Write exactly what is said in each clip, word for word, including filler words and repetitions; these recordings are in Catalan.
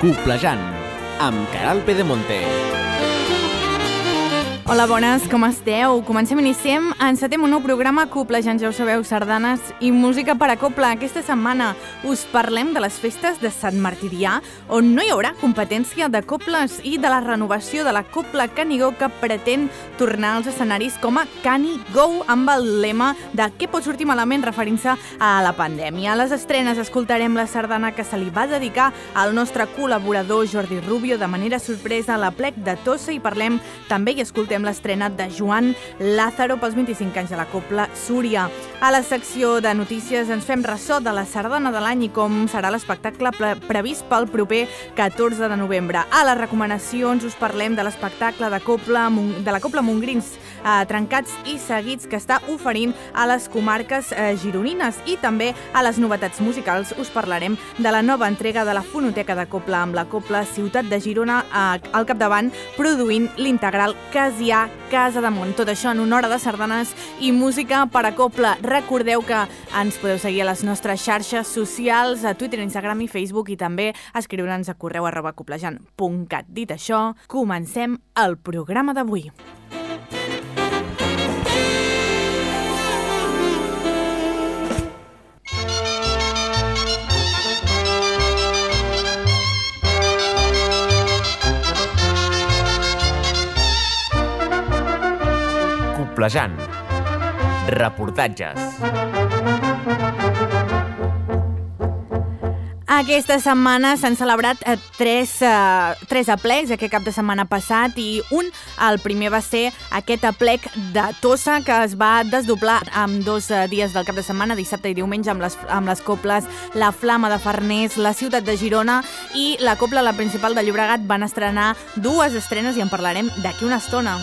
Coplejant, amb Caral Pedemonte. Hola, bones, com esteu? Comencem, iniciem, encetem un nou programa Coplejant, ja ho sabeu, sardanes i música per a copla. Aquesta setmana us parlem de les festes de Sant Martirià, on no hi haurà competència de coples i de la renovació de la Copla Canigó, que pretén tornar als escenaris com a Canigó, amb el lema de què pot sortir malament, referint-se a la pandèmia. A les estrenes escoltarem la sardana que se li va dedicar al nostre col·laborador Jordi Rubio de manera sorpresa a l'Aplec de Tossa, i parlem també i escoltem l'estrena de Joan Lázaro pels vint-i-cinc anys de la Copla Súria. A la secció de notícies ens fem ressò de la sardana de l'any i com serà l'espectacle pre previst pel proper catorze de novembre. A les recomanacions us parlem de l'espectacle de, Copla, de la Copla Montgrins eh, trencats i seguits que està oferint a les comarques eh, gironines, i també a les novetats musicals us parlarem de la nova entrega de la Fonoteca de Copla, amb la Copla Ciutat de Girona eh, al capdavant, produint l'integral Casià Casa de Mont. Tot això en una hora de sardanes i música per a copla. Recordeu que ens podeu seguir a les nostres xarxes socials, a Twitter, Instagram i Facebook, i també escriure'ns a correu arroba coplejant punt cat. Dit això, comencem el programa d'avui. Coplejant. Reportatges. Aquesta setmana s'han celebrat eh, tres, eh, tres aplecs aquest cap de setmana passat, i un, el primer va ser aquest aplec de Tossa, que es va desdoblar amb dos eh, dies del cap de setmana, dissabte i diumenge, amb les, amb les coples La Flama de Farners, la Ciutat de Girona i la Copla La Principal de Llobregat. Van estrenar dues estrenes i en parlarem d'aquí una estona.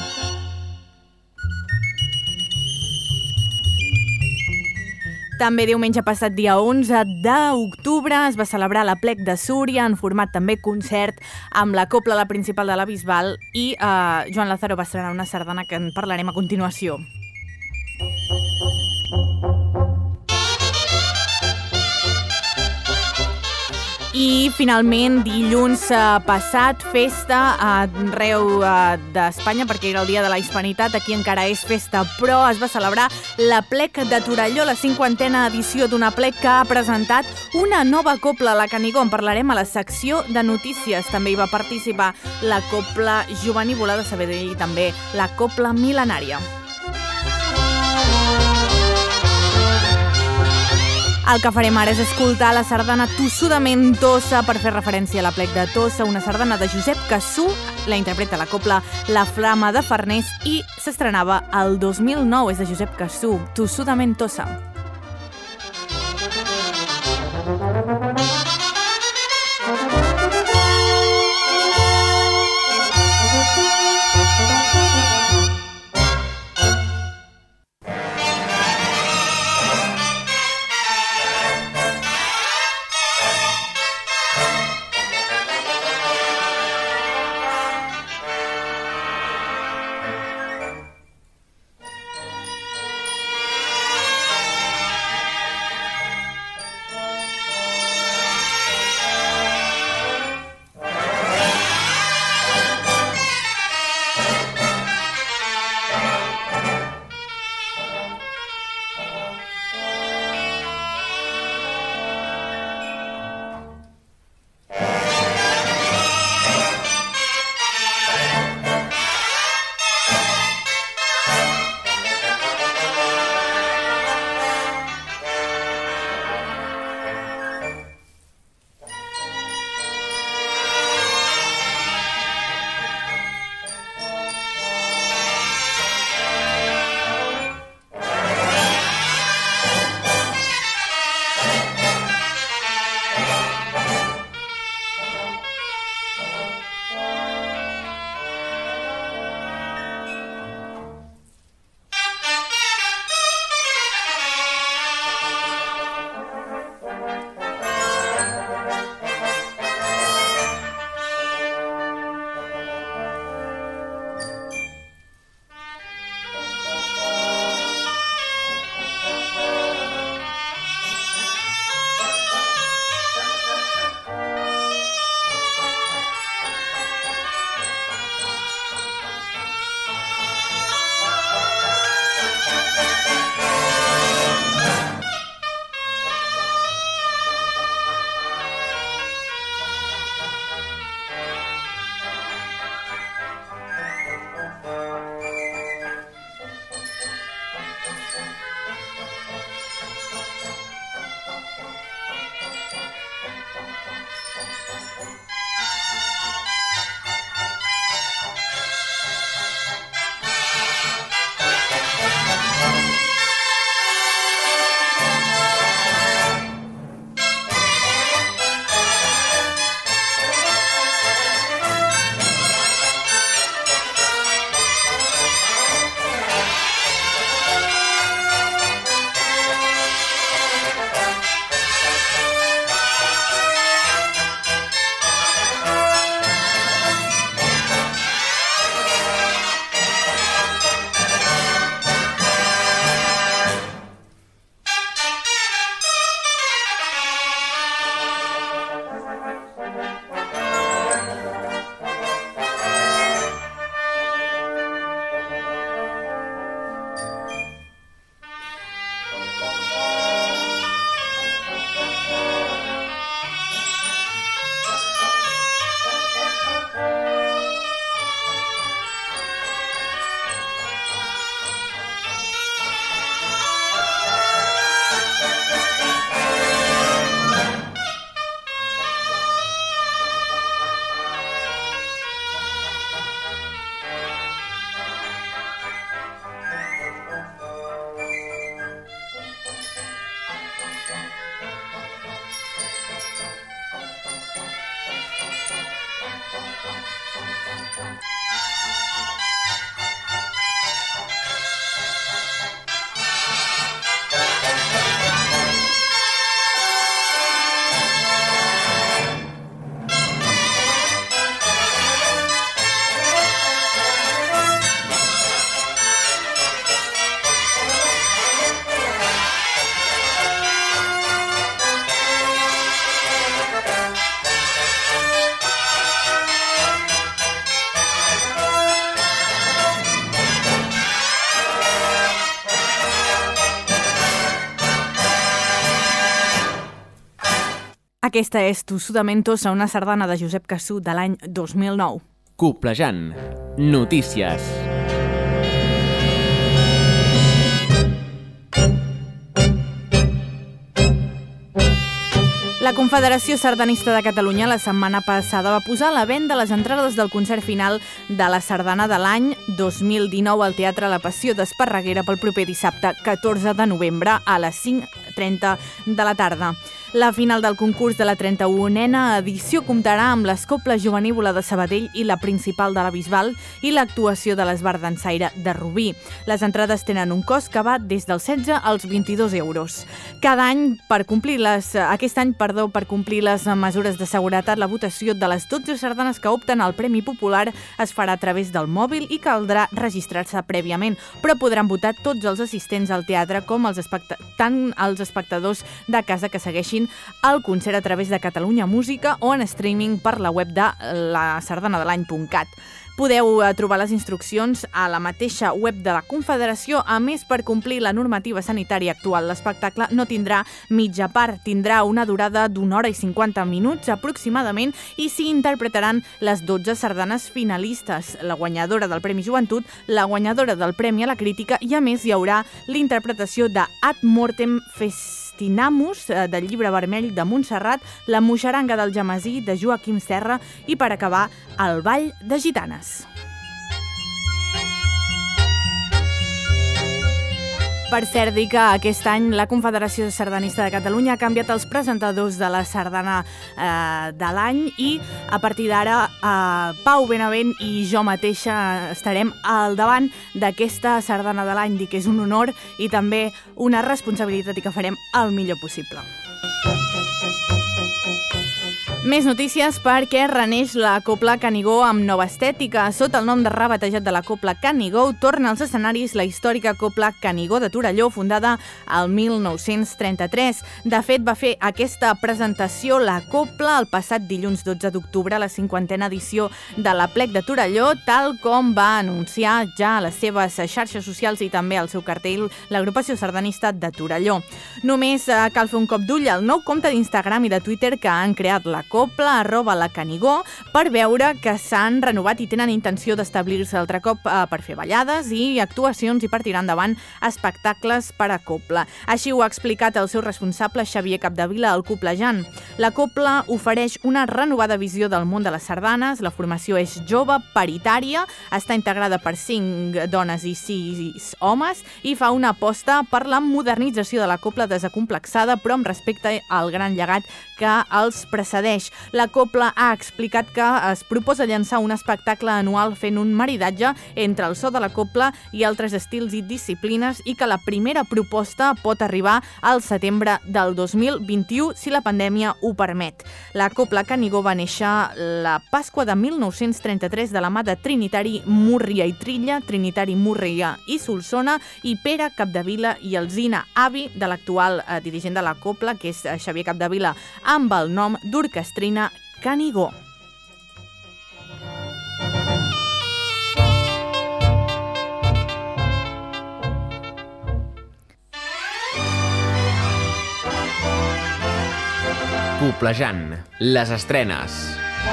També diumenge passat, dia onze d'octubre, es va celebrar l'Aplec de Súria en format també concert amb la Copla La Principal de la Bisbal, i eh, Joan Lázaro va estrenar una sardana que en parlarem a continuació. I finalment, dilluns eh, passat, festa arreu eh, d'Espanya, perquè era el dia de la Hispanitat. Aquí encara és festa, però es va celebrar l'Aplec de Torelló, la cinquantena edició d'un aplec que ha presentat una nova copla, la Canigó. En parlarem a la secció de notícies. També hi va participar la Copla Jovenívola de Sabadell i també la Copla Mil·lenària. El que farem ara és escoltar la sardana Tossudament Tossa, per fer referència a l'Aplec de Tossa, una sardana de Josep Cassú. La interpreta la Copla La Flama de Farners i s'estrenava el dos mil nou. És de Josep Cassú, Tossudament Tossa. Aquesta és Tu Sudamentos, a una sardana de Josep Cassú de l'any dos mil nou. Coplejant. Notícies. La Confederació Sardanista de Catalunya la setmana passada va posar a la venda les entrades del concert final de la sardana de l'any dos mil dinou al Teatre La Passió d'Esparreguera pel proper dissabte catorze de novembre a les cinc trenta de la tarda. La final del concurs de la trenta-unena edició comptarà amb les Coples Jovenívola de Sabadell i la Principal de la Bisbal i l'actuació de l'Esbart Dansaire de Rubí. Les entrades tenen un cost que va des dels setze als vint-i-dos euros. Cada any, per complir les, aquest any, perdó, per complir les mesures de seguretat, la votació de les dotze sardanes que opten al Premi Popular es farà a través del mòbil i caldrà registrar-se prèviament, però podran votar tots els assistents al teatre com els especta- tant els espectadors de casa que segueixin el concert a través de Catalunya Música o en streaming per la web de la sardana de l'any punt cat. Podeu trobar les instruccions a la mateixa web de la Confederació. A més, per complir la normativa sanitària actual, l'espectacle no tindrà mitja part, tindrà una durada d'una hora i cinquanta minuts aproximadament i s'hi interpretaran les dotze sardanes finalistes, la guanyadora del Premi Joventut, la guanyadora del Premi a la Crítica i, a més, hi haurà l'interpretació de Ad Mortem Festinamus, del Llibre Vermell de Montserrat, la Moixeranga del Jamasí, de Joaquim Serra i, per acabar, el Ball de Gitanes. Per cert, dir que aquest any la Confederació Sardanista de Catalunya ha canviat els presentadors de la sardana eh, de l'any i a partir d'ara eh, Pau Benavent i jo mateixa estarem al davant d'aquesta sardana de l'any. Dic que és un honor i també una responsabilitat i que farem el millor possible. Més notícies perquè reneix la Copla Canigó amb nova estètica. Sota el nom de rebatejat de la Copla Canigó, torna als escenaris la històrica Copla Canigó de Torelló, fundada al mil nou-cents trenta-tres. De fet, va fer aquesta presentació la Copla el passat dilluns dotze d'octubre a la cinquantena edició de l'Aplec de Torelló, tal com va anunciar ja a les seves xarxes socials i també al seu cartell l'agrupació sardanista de Torelló. Només cal fer un cop d'ull al nou compte d'Instagram i de Twitter que han creat la Copla, arroba la Canigó, per veure que s'han renovat i tenen intenció d'establir-se altre cop eh, per fer ballades i actuacions i per tirar endavant espectacles per a Copla. Així ho ha explicat el seu responsable Xavier Capdevila al Coplejant. La Copla ofereix una renovada visió del món de les sardanes, la formació és jove, paritària, està integrada per cinc dones i sis homes i fa una aposta per la modernització de la Copla desacomplexada però amb respecte al gran llegat que els precedeix. La Copla ha explicat que es proposa llançar un espectacle anual fent un maridatge entre el so de la Copla i altres estils i disciplines i que la primera proposta pot arribar al setembre del dos mil vint-i-u si la pandèmia ho permet. La Copla Canigó va néixer la Pasqua de mil nou-cents trenta-tres de la mà de Trinitari Múrria i Trilla, Trinitari Múrria i Solsona i Pere Capdevila i Alzina, avi de l'actual eh, dirigent de la Copla, que és Xavier Capdevila, amb el nom d'Orquestrina Canigó. Coplejant. Les estrenes.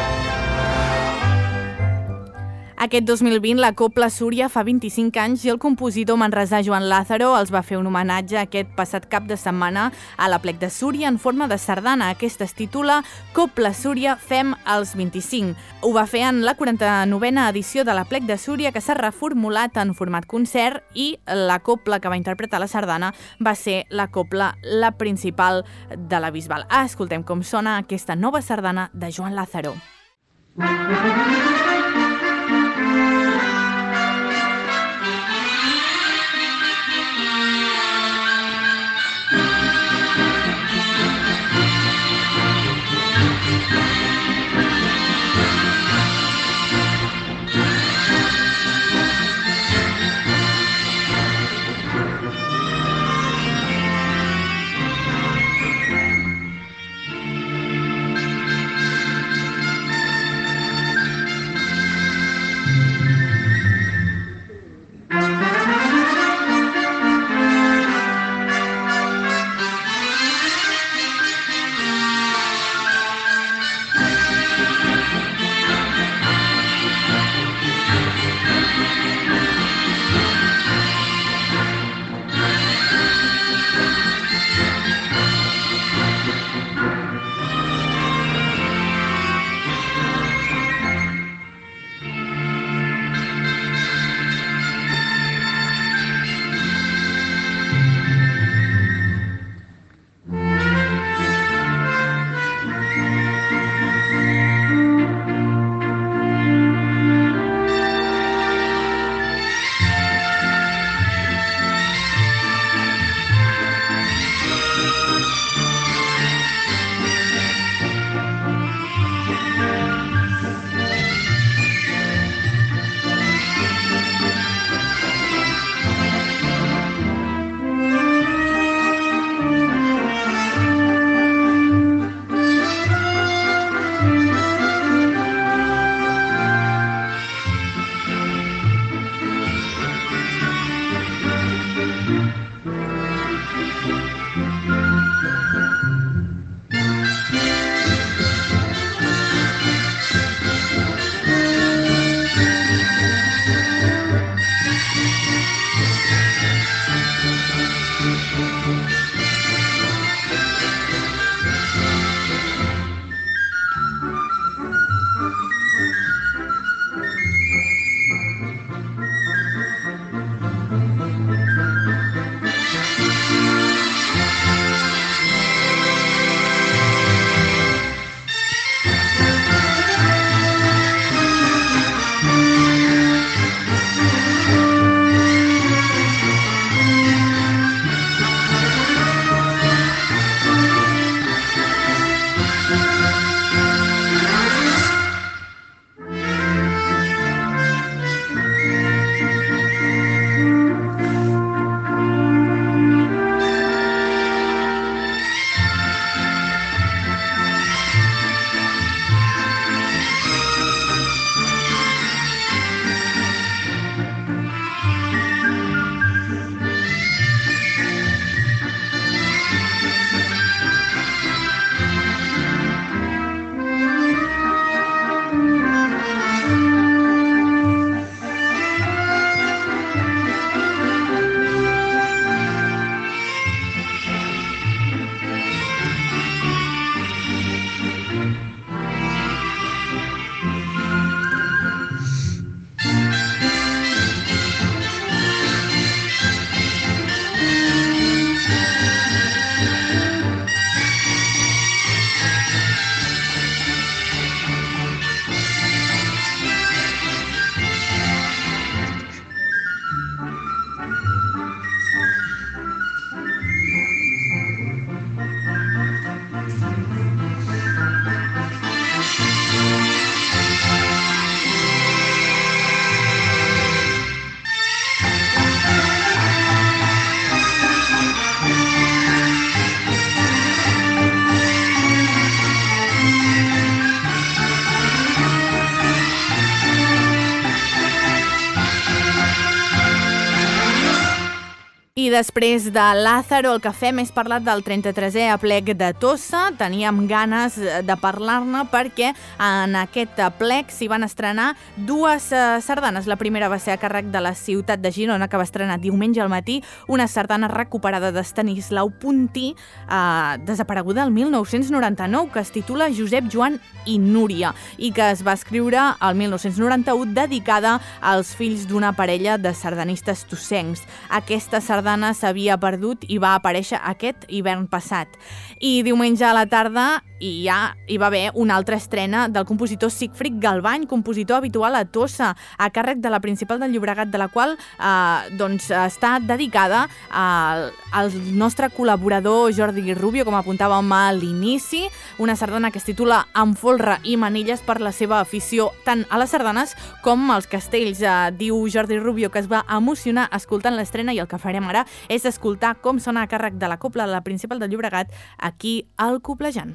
Aquest dos mil vint la Copla Súria fa vint-i-cinc anys i el compositor manresà Joan Lázaro els va fer un homenatge aquest passat cap de setmana a l'Aplec de Súria en forma de sardana. Aquesta es titula Copla Súria fem els vint-i-cinc. Ho va fer en la quaranta-novena edició de l'Aplec de Súria, que s'ha reformulat en format concert, i la copla que va interpretar la sardana va ser la copla La Principal de la Bisbal. Escoltem com sona aquesta nova sardana de Joan Lázaro. I després de Lázaro, el cafè més parlat del trenta-tresè aplec de Tossa, teníem ganes de parlar-ne perquè en aquest aplec s'hi van estrenar dues eh, sardanes. La primera va ser a càrrec de la ciutat de Girona, que va estrenar diumenge al matí una sardana recuperada d'Estanislau Puntí, eh, desapareguda el mil nou-cents noranta-nou, que es titula Josep, Joan i Núria, i que es va escriure el mil nou-cents noranta-u dedicada als fills d'una parella de sardanistes tossencs. Aquesta sardana s'havia perdut i va aparèixer aquest hivern passat. I diumenge a la tarda i ja hi va haver una altra estrena del compositor Sigfrid Galbany, compositor habitual a Tossa, a càrrec de la Principal del Llobregat, de la qual eh, doncs, està dedicada al, al nostre col·laborador Jordi Rubio, com apuntàvem a l'inici, una sardana que es titula Amb folre i manilles per la seva afició tant a les sardanes com als castells. Eh, diu Jordi Rubio que es va emocionar escoltant l'estrena i el que farem ara és escoltar com sona a càrrec de la Cobla de la Principal del Llobregat aquí al Coblejant.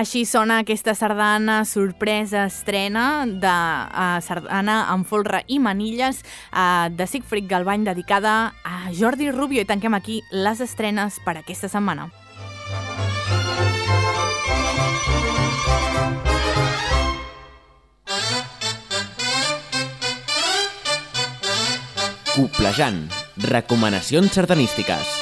Així sona aquesta sardana sorpresa estrena de uh, sardana amb folre i manilles uh, de Siegfried Galbany dedicada a Jordi Rubio, i tanquem aquí les estrenes per aquesta setmana. Coplejant. Recomanacions sardanístiques.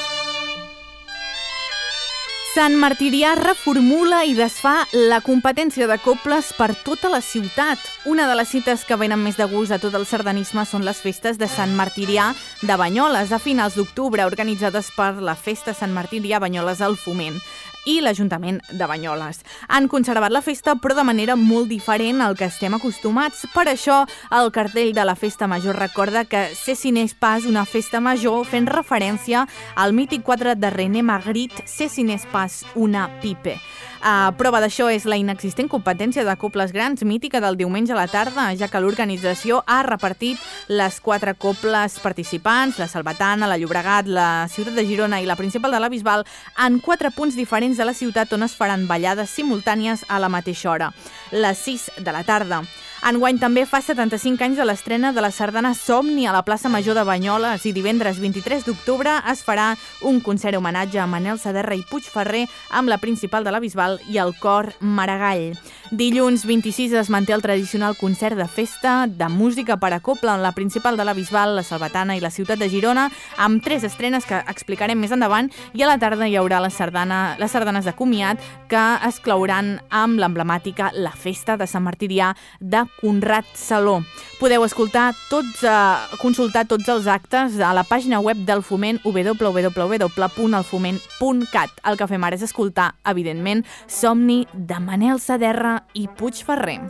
Sant Martirià reformula i desfà la competència de cobles per tota la ciutat. Una de les cites que venen més de gust a tot el sardanisme són les festes de Sant Martirià de Banyoles, a finals d'octubre, organitzades per la Festa Sant Martirià Banyoles al Foment i l'Ajuntament de Banyoles. Han conservat la festa, però de manera molt diferent al que estem acostumats. Per això, el cartell de la Festa Major recorda que Ceci n'és pas una festa major, fent referència al mític quadre de René Magritte, Ceci n'és pas una pipe. Uh, prova d'això és la inexistent competència de coples grans, mítica del diumenge a la tarda, ja que l'organització ha repartit les quatre coples participants, la Salvatana, la Llobregat, la Ciutat de Girona i la Principal de la Bisbal, en quatre punts diferents de la ciutat on es faran ballades simultànies a la mateixa hora, les sis de la tarda. Enguany també fa setanta-cinc anys de l'estrena de la sardana Somni a la plaça Major de Banyoles, i divendres vint-i-tres d'octubre es farà un concert homenatge a Manel Saderra i Puigferrer amb la Principal de la Bisbal i el cor Maragall. Dilluns vint-i-sis es manté el tradicional concert de festa de música per a cobla en la Principal de la Bisbal, la Salvatana i la Ciutat de Girona, amb tres estrenes que explicarem més endavant, i a la tarda hi haurà la sardana, les sardanes de comiat que es clouran amb l'emblemàtica La Festa de Sant Martirià de Conrad Saló. Podeu escoltar tots, eh, consultar tots els actes a la pàgina web del Foment, w w w punt el foment punt cat. El que fem ara és escoltar, evidentment, Somni de Manel Saderra i Puigferrer.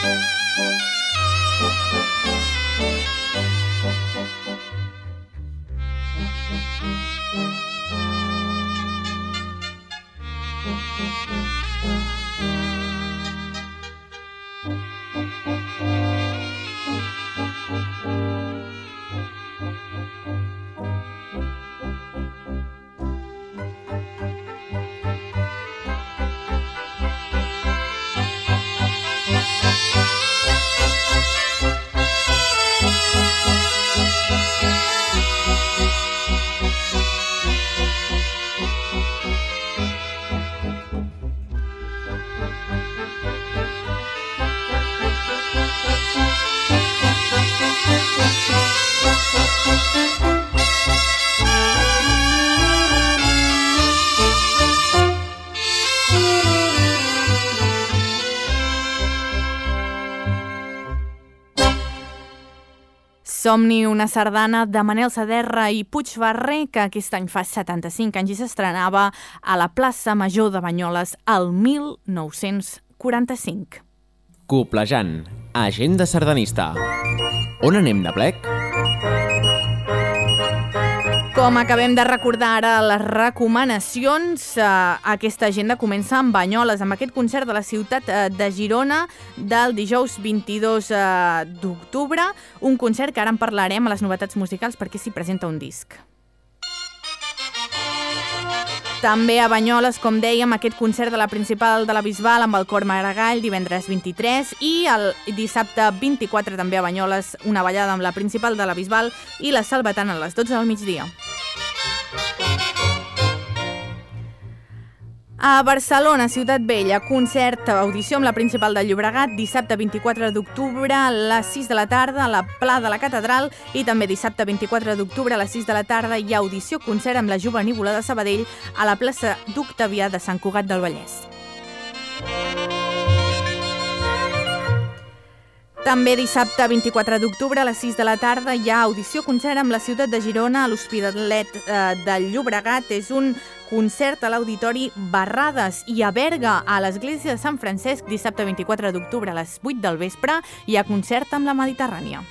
Somni, una sardana de Manel Saderra i Puigferrer, que aquest any fa setanta-cinc anys i s'estrenava a la plaça Major de Banyoles el mil nou-cents quaranta-cinc. Coplejant, agenda sardanista. On anem de plec? Com acabem de recordar ara les recomanacions, eh, aquesta agenda comença amb Banyoles, amb aquest concert de la ciutat eh, de Girona del dijous vint-i-dos eh, d'octubre, un concert que ara en parlarem a les novetats musicals perquè s'hi presenta un disc. També a Banyoles, com dèiem, aquest concert de la Principal de la Bisbal amb el Cor Maragall divendres vint-i-tres i el dissabte vint-i-quatre també a Banyoles una ballada amb la Principal de la Bisbal i la Salvatana a les dotze del migdia. A Barcelona, Ciutat Vella, concert, audició amb la Principal del Llobregat, dissabte vint-i-quatre d'octubre a les sis de la tarda a la Pla de la Catedral i també dissabte vint-i-quatre d'octubre a les sis de la tarda hi ha audició concert amb la Jovenívola de Sabadell a la plaça d'Octavià de Sant Cugat del Vallès. També dissabte vint-i-quatre d'octubre a les sis de la tarda hi ha audició concert amb la ciutat de Girona a l'Hospitalet eh, del Llobregat. És un concert a l'Auditori Barrades, i a Berga, a l'Església de Sant Francesc, dissabte vint-i-quatre d'octubre a les vuit del vespre, hi ha concert amb la Mediterrània.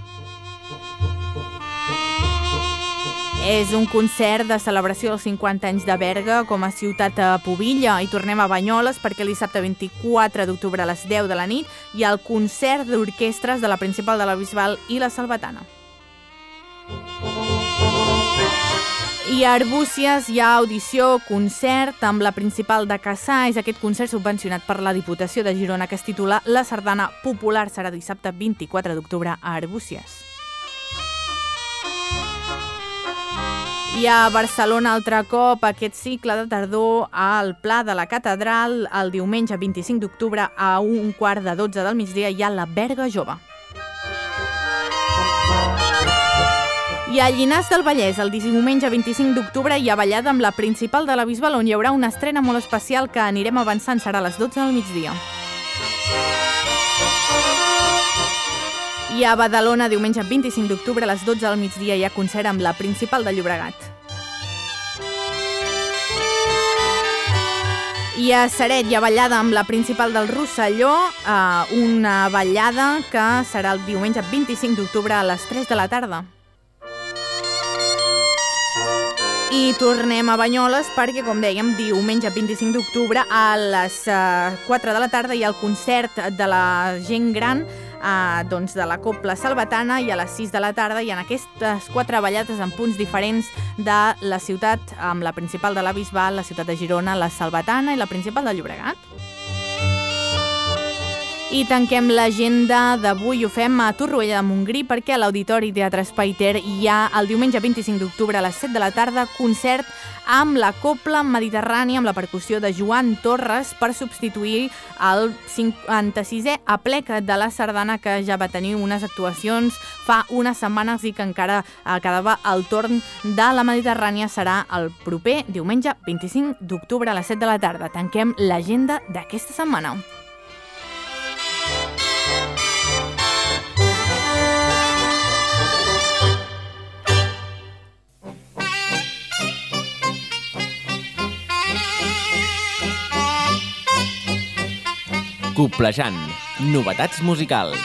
És un concert de celebració dels cinquanta anys de Berga com a ciutat a pubilla, i tornem a Banyoles perquè el dissabte vint-i-quatre d'octubre a les deu de la nit hi ha el concert d'orquestres de la Principal de la Bisbal i la Salvatana. I a Arbúcies hi ha audició concert amb la Principal de Cassà. És aquest concert subvencionat per la Diputació de Girona que es titula La Sardana Popular. Serà dissabte vint-i-quatre d'octubre a Arbúcies. I a Barcelona, altre cop, aquest cicle de tardor al Pla de la Catedral. El diumenge vint-i-cinc d'octubre a un quart de dotze del migdia hi ha la Berga Jove. I a Llinars del Vallès, el diumenge vint-i-cinc d'octubre hi ha ballada amb la Principal de la Bisbal, on hi haurà una estrena molt especial que anirem avançant, serà a les dotze del migdia. I a Badalona, diumenge vint-i-cinc d'octubre a les dotze del migdia hi ha concert amb la Principal de Llobregat. I a Ceret hi ha ballada amb la Principal del Rosselló, eh, una ballada que serà el diumenge vint-i-cinc d'octubre a les tres de la tarda. I tornem a Banyoles perquè, com dèiem, diumenge vint-i-cinc d'octubre a les quatre de la tarda hi ha el concert de la gent gran, eh, doncs de la Copla Salvatana, i a les sis de la tarda hi ha aquestes quatre ballades en punts diferents de la ciutat, amb la Principal de la Bisbal, la ciutat de Girona, la Salvatana i la Principal de Llobregat. I tanquem l'agenda d'avui, ho fem a Torroella de Montgrí perquè a l'Auditori Teatre Espai Ter hi ha el diumenge vint-i-cinc d'octubre a les set de la tarda concert amb la Copla Mediterrània amb la percussió de Joan Torres per substituir el cinquanta-sisè aplec de la sardana que ja va tenir unes actuacions fa unes setmanes i que encara quedava el torn de la Mediterrània. Serà el proper diumenge vint-i-cinc d'octubre a les set de la tarda. Tanquem l'agenda d'aquesta setmana. Coplejant, novetats musicals.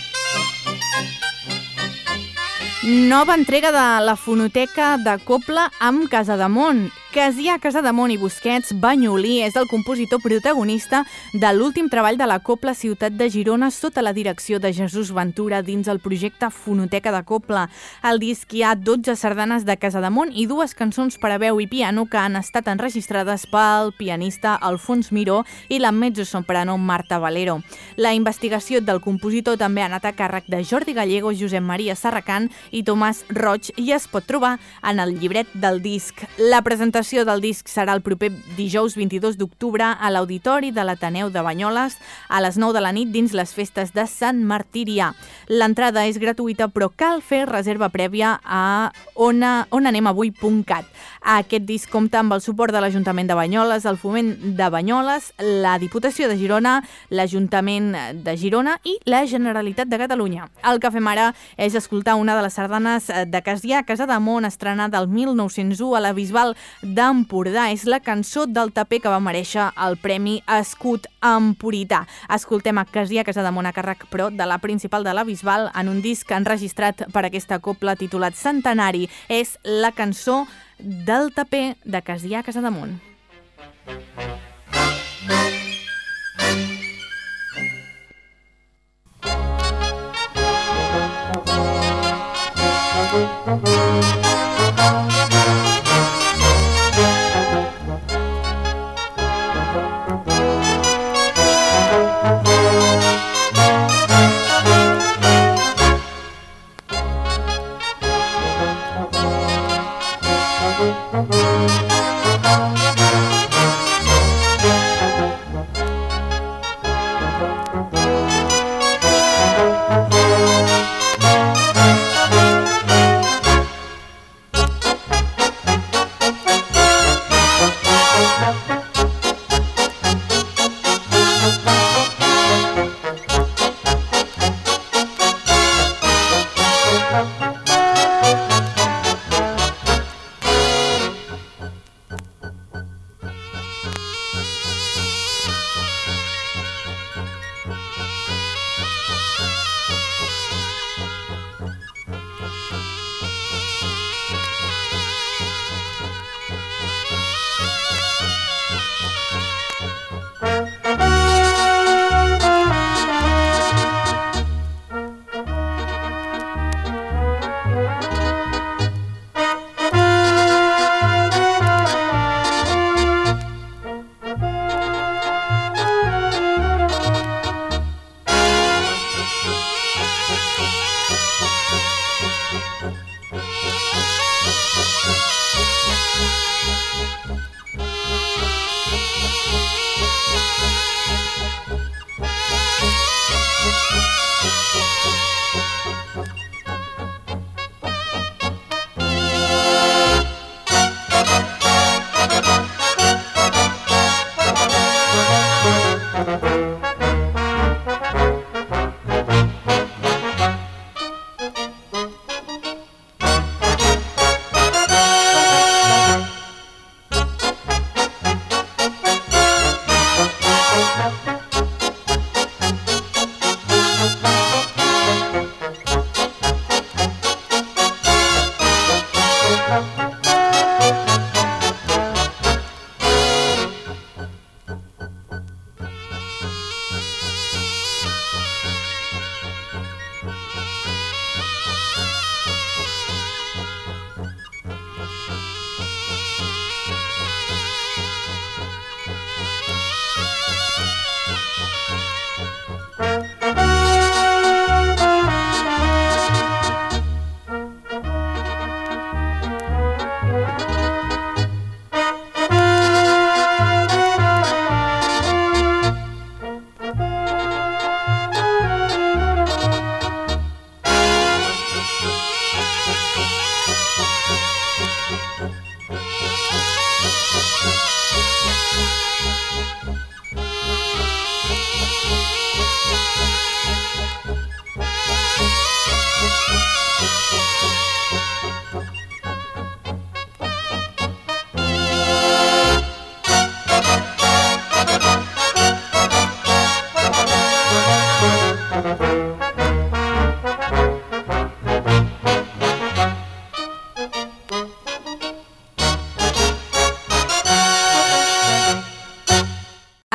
Nova entrega de la Fonoteca de Copla amb Casademont. Casià Casademont i Busquets Banyolí és el compositor protagonista de l'últim treball de la Copla Ciutat de Girona sota la direcció de Jesús Ventura dins el projecte Fonoteca de Copla. Al disc hi ha dotze sardanes de Casademont i dues cançons per a veu i piano que han estat enregistrades pel pianista Alfons Miró i la mezzosoprano Marta Valero. La investigació del compositor també ha anat a càrrec de Jordi Gallego, Josep Maria Sarracan i Tomàs Roig i es pot trobar en el llibret del disc. La presentació del disc serà el proper dijous vint-i-dos d'octubre a l'Auditori de l'Ateneu de Banyoles a les nou de la nit dins les festes de Sant Martirià. L'entrada és gratuïta però cal fer reserva prèvia a onanemavui punt cat. Aquest disc compta amb el suport de l'Ajuntament de Banyoles, el Foment de Banyoles, la Diputació de Girona, l'Ajuntament de Girona i la Generalitat de Catalunya. El que fem ara és escoltar una de les sardanes de Casià Casademont estrenada el mil nou-cents u a la Bisbal d'Empordà. És la cançó del taper que va merèixer el Premi Escut Emporità. Escoltem a Casià Casademont a càrrec, però, de la principal de la Bisbal en un disc enregistrat per aquesta copla titulat Centenari. És la cançó del taper de Casià Casademont.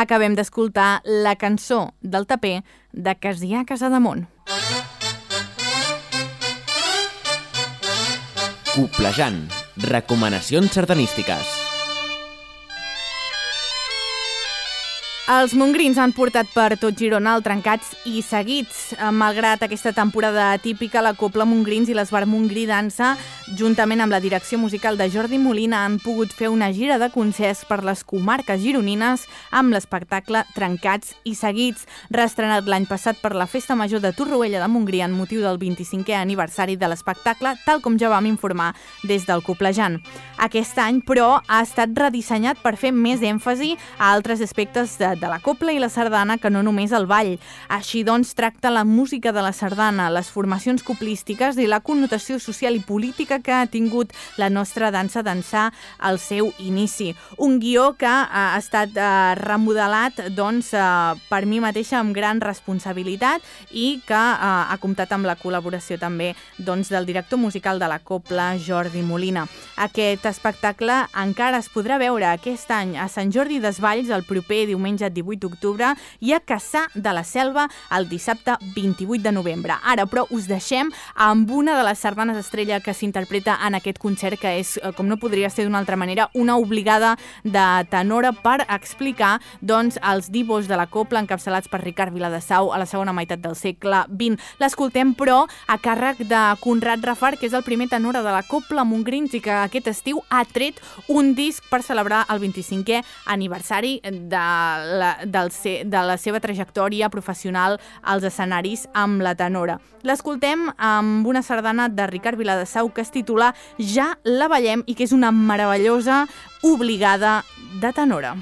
acabem d'escoltar la cançó del taper de Casià Casademont. Coplejant, recomanacions sardanístiques. Els mongrins han portat per tot Girona el Trencats i Seguits. Malgrat aquesta temporada atípica, la Copla Mongrins i l'Esbar Mongrí Dansa, juntament amb la direcció musical de Jordi Molina, han pogut fer una gira de concerts per les comarques gironines amb l'espectacle Trencats i Seguits, reestrenat l'any passat per la Festa Major de Torroella de Montgrí en motiu del vint-i-cinquè aniversari de l'espectacle, tal com ja vam informar des del Coplejant. Aquest any, però, ha estat redissenyat per fer més èmfasi a altres aspectes de de la copla i la sardana que no només el ball. Així doncs, tracta la música de la sardana, les formacions coplístiques i la connotació social i política que ha tingut la nostra dansa dansar al seu inici. Un guió que ha estat eh, remodelat doncs, eh, per mi mateixa amb gran responsabilitat i que eh, ha comptat amb la col·laboració també doncs, del director musical de la copla, Jordi Molina. Aquest espectacle encara es podrà veure aquest any a Sant Jordi Desvalls el proper diumenge divuit d'octubre i a Cassà de la Selva el dissabte vint-i-vuit de novembre. Ara, però, us deixem amb una de les sardanes estrella que s'interpreta en aquest concert, que és, com no podria ser d'una altra manera, una obligada de tenora per explicar doncs, els divos de la copla encapçalats per Ricard Viladesau a la segona meitat del segle vint. L'escoltem, però, a càrrec de Conrad Rafar, que és el primer tenora de la copla Mongrins i que aquest estiu ha tret un disc per celebrar el vint-i-cinquè aniversari de la, del se, de la seva trajectòria professional als escenaris amb la tenora. L'escoltem amb una sardana de Ricard Viladesau que es titula Ja la ballem i que és una meravellosa obligada de tenora.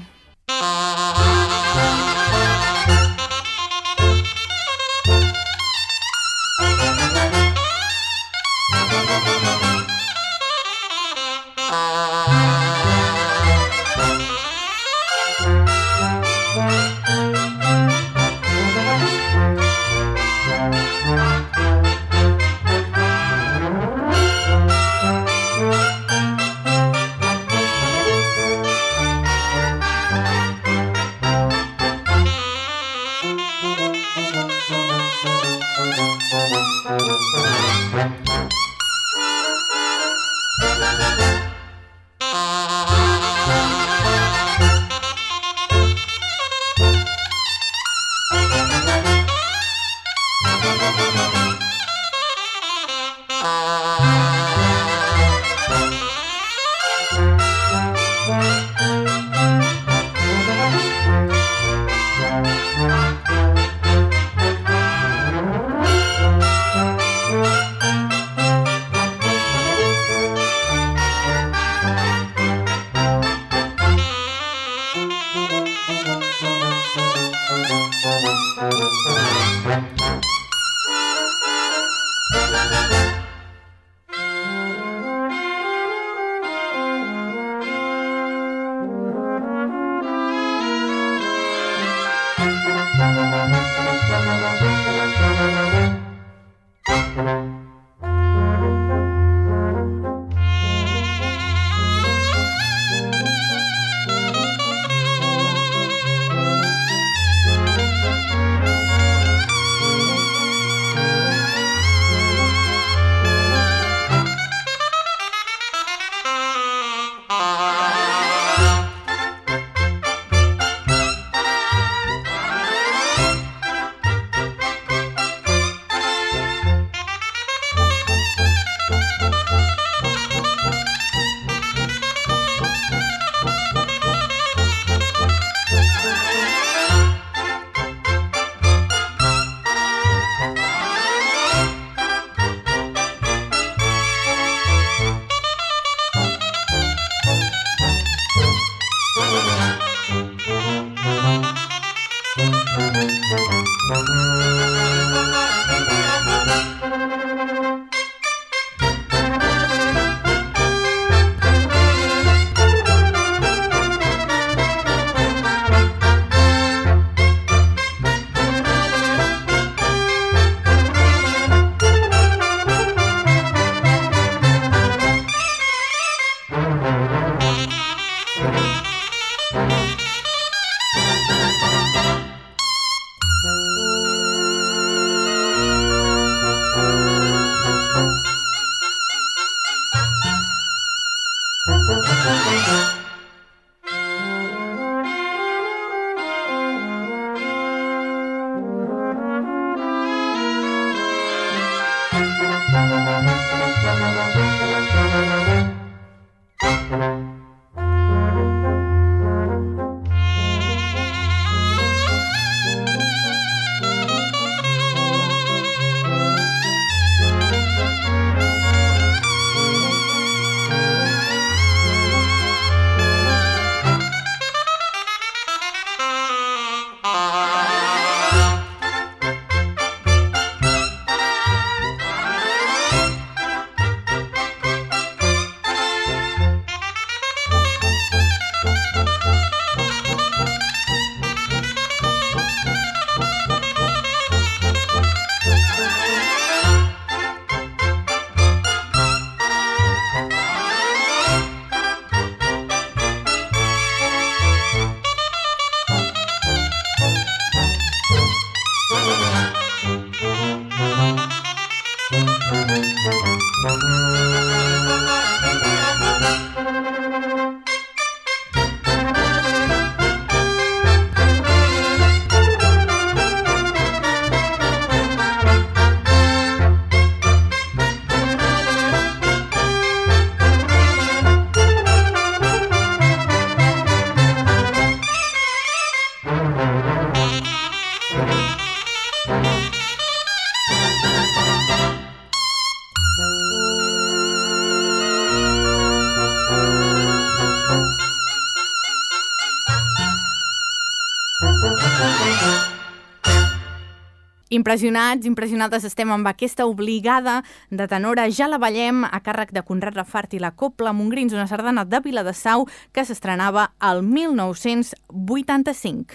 Impressionats, impressionades estem amb aquesta obligada de tenora Ja la ballem, a càrrec de Conrad Rafart i la Cobla Montgrins, una sardana de Viladasau que s'estrenava el mil nou-cents vuitanta-cinc.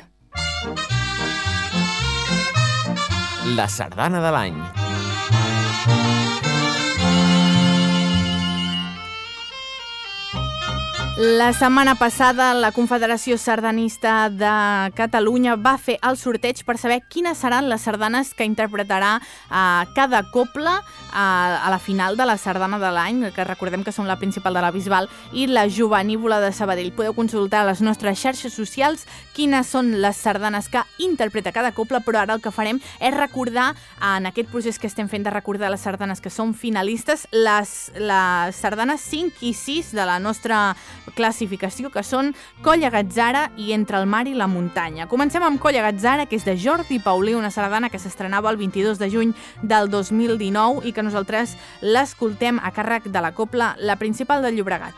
La sardana de l'any. La setmana passada la Confederació Sardanista de Catalunya va fer el sorteig per saber quines seran les sardanes que interpretarà eh, cada cobla eh, a la final de la sardana de l'any, que recordem que són la principal de la Bisbal i la Jovenívola de Sabadell. Podeu consultar a les nostres xarxes socials quines són les sardanes que interpreta cada cobla, però ara el que farem és recordar, en aquest procés que estem fent de recordar les sardanes que són finalistes, les, les sardanes cinc i sis de la nostra classificació, que són Colla Gatzara i Entre el mar i la muntanya. Comencem amb Colla Gatzara, que és de Jordi Paulí, una sardana que s'estrenava el vint-i-dos de juny del dos mil dinou i que nosaltres l'escoltem a càrrec de la Cobla, la principal del Llobregat.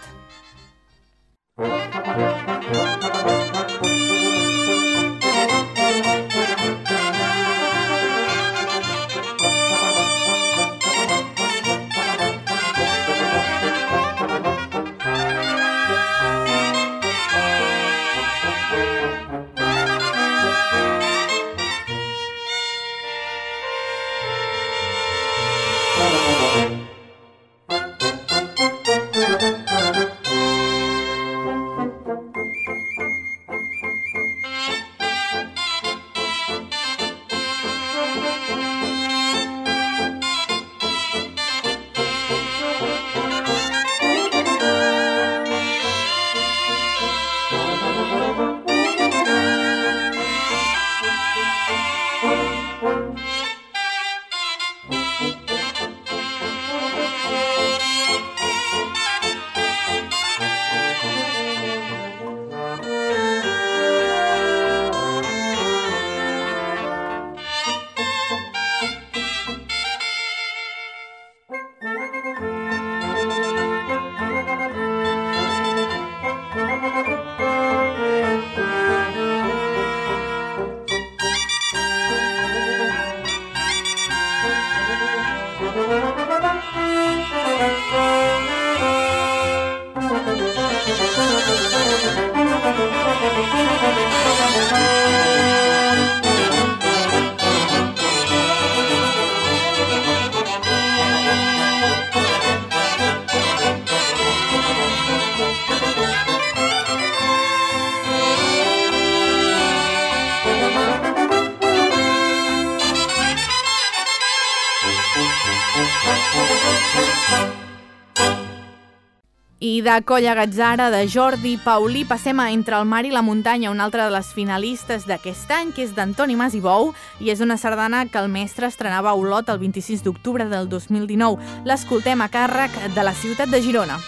I de Colla Gazzara, de Jordi Paulí, passem a Entre el mar i la muntanya, una altra de les finalistes d'aquest any, que és d'Antoni Mas i Bou, i és una sardana que el mestre estrenava a Olot el vint-i-sis d'octubre del dos mil dinou. L'escoltem a càrrec de la ciutat de Girona.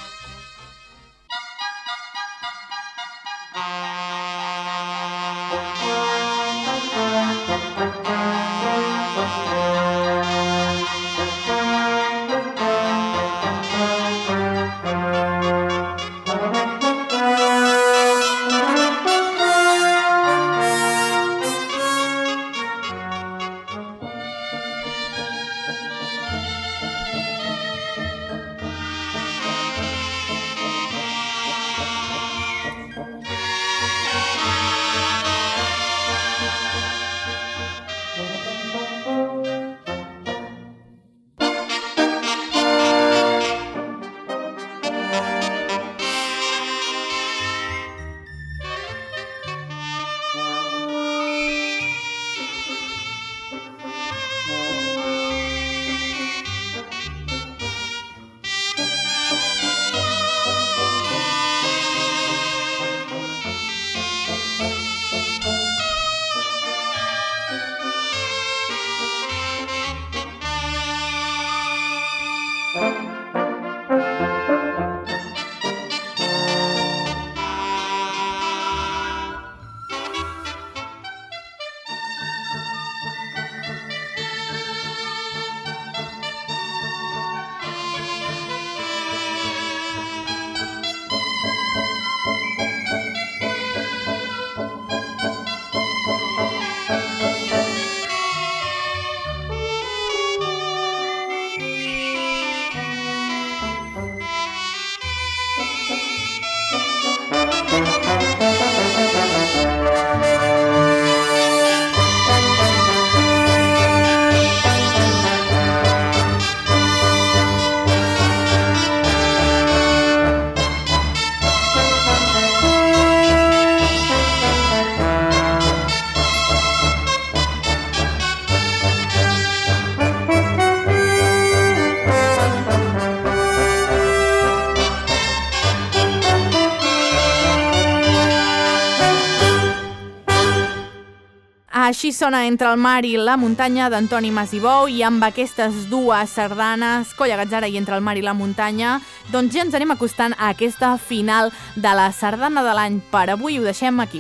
Així sona Entre el mar i la muntanya d'Antoni Mas i Bou, i amb aquestes dues sardanes, Colla Gazzara i Entre el mar i la muntanya, doncs ja ens anem acostant a aquesta final de la sardana de l'any. Per avui ho deixem aquí.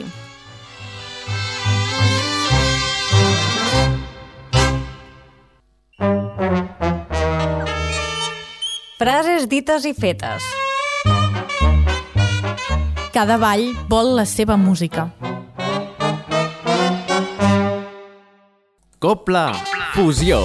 Frases dites i fetes. Cada ball vol la seva música. Copla Fusió.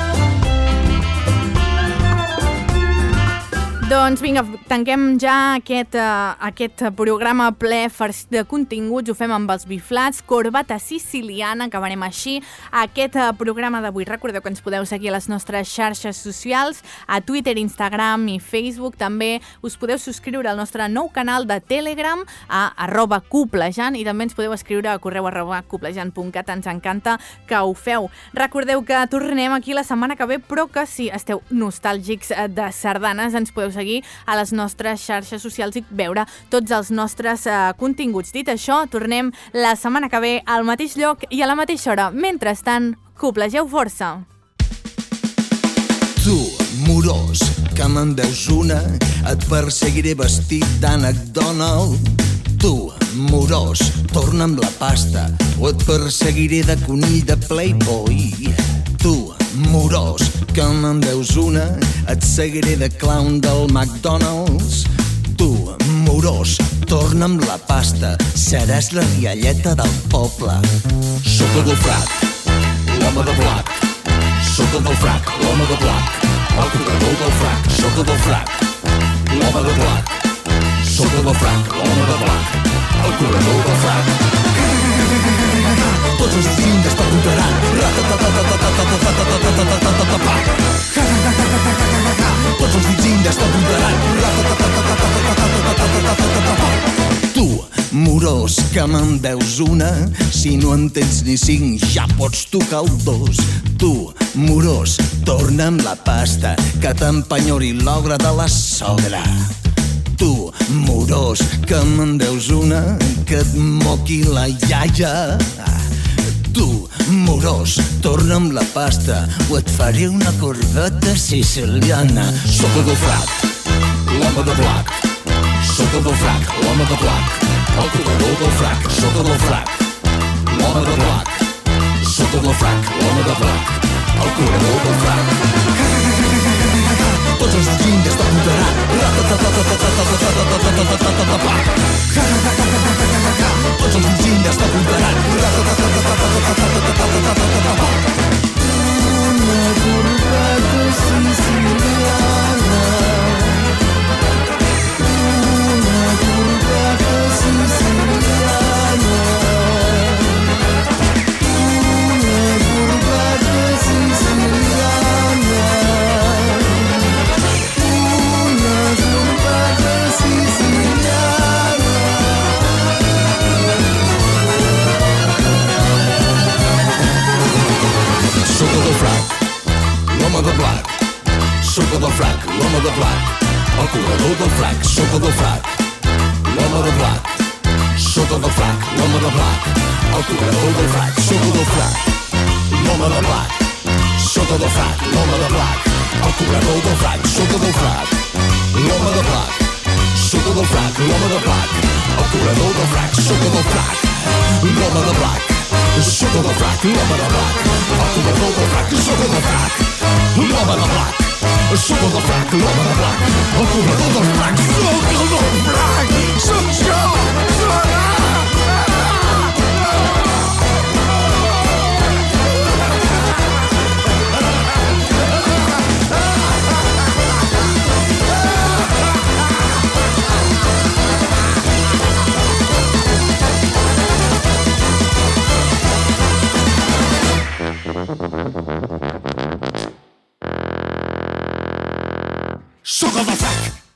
Doncs vinga, tanquem ja aquest, uh, aquest programa ple farcit de continguts. Ho fem amb els biflats, corbata siciliana, acabarem així aquest uh, programa d'avui. Recordeu que ens podeu seguir a les nostres xarxes socials, a Twitter, Instagram i Facebook. També us podeu subscriure al nostre nou canal de Telegram, a arroba cuplejant, i també ens podeu escriure a correu arroba cuplejant punt cat. Ens encanta que ho feu. Recordeu que tornem aquí la setmana que ve, però que si esteu nostàlgics de sardanes ens podeu seguir a les nostres xarxes socials i veure tots els nostres uh, continguts. Dit això, tornem la setmana que ve al mateix lloc i a la mateixa hora. Mentrestant, coplegeu força! Tu, morós, que me'n deus una, et perseguiré vestit d'Ànec Donald. Tu, morós, torna amb la pasta, o et perseguiré de conill de Playboy. Tu, morós, que me'n deus una, et seguiré de clown del McDonald's. Tu, morós, torna amb la pasta, seràs la rialleta del poble. Soc el del frac, l'home de black. Soc el del frac, l'home de black. El corredor del frac, soc el del frac, l'home de black. Soc el del frac, l'home de black. El corredor del frac. Tots els llindres t'apuntaran. Tots els llindres t'apuntaran. Tu, morós, que me'n deus una, si no en tens ni cinc ja pots tocar el dos. Tu, morós, torna amb la pasta, que t'empenyori l'ogre de la sogra. morós, que me'n deus una que et moqui la iaia. Tu, morós, torna'm la pasta o et faré una corbata siciliana. Sota del frac, l'home de blac. Sota del frac, l'home de blac. El corredor del frac, sota del frac, l'home de blac. Sota del frac, l'home de blac. El corredor del frac. Tots els gindes t'apuntaran. Tots els gindes t'apuntaran. Una corbata siciliana. Una corbata siciliana. Una corbata siciliana. Una corbata siciliana. Sota del frac, l'home de blanc. Sota del frac, l'home de blanc. El corredor del frac, sota del frac, l'home de blanc. Sota del frac, l'home de blanc. El corredor del frac, sota del frac, l'home de blanc. Sota del frac, l'home de blanc. El corredor del frac, sota del frac, l'home de blanc. Sota del frac, l'home de blanc. El corredor del frac, sota del frac, l'home de blanc. Sota del frac, l'home de blanc. El corredor del frac, sota del frac, l'home de blanc. Sota del frac, l'home de blanc. El corredor del frac, sota del frac. Som jo! Sota del frac!